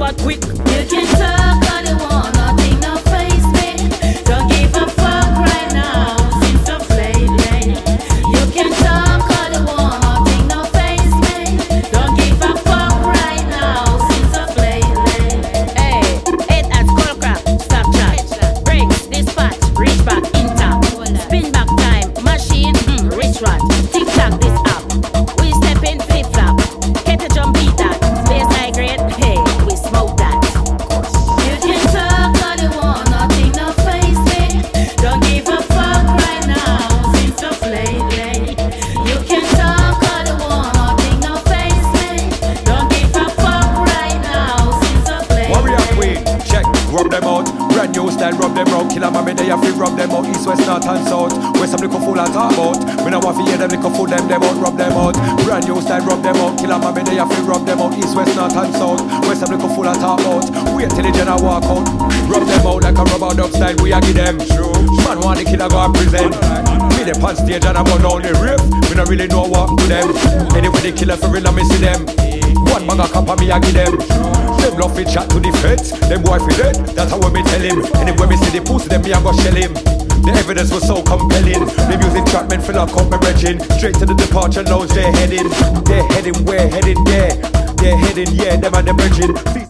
forward quick. You can talk all you want, nothing no face me. Don't give a fuck right now, since of lately. You can talk all you want, nothing no face me. Don't give a fuck right now, since of lately. Hey, it at Skullcraft, Snapchat, breaks, dispatch, reach back, intact, spin back time, machine, rich rat, tick tock this app. We step in flip flop, get a jump beat that, space high grade, hey, we smoke that. You can talk all you want, nothing no face me. Don't give a fuck right now, since of lately. You can talk all you want, nothing no face me. Don't give a fuck right now, since of lately. Warrior Queen, check, rub them out. Brand new style, rub them out. Killer mommy, they have to rub them out. East, west, north and south. Where some little fool I talk about. We don't want to hear them little fool them out, rub them out. Brand new style, rub them out. Killer mommy, they have to rub them out. East, west, north and south. Where some little fool I talk about. Wait till the general walk out. Rub them out like a rubber dub style. We a give them. True. Man want the killer go and present. Me the on stage and I burn down the riff. We don't really know what to them. Anyway the killer for real I me see them. One bag of cup of me I give them. Them love it chat to the feds. Them boy fi dead. That's how me tell him. Anyway me see the pussy them me I go shell him. The evidence was so compelling. The music track men fill up my regin. Straight to the departure lounge they're heading. They're heading where? Heading there. They're heading yeah them and the virgin.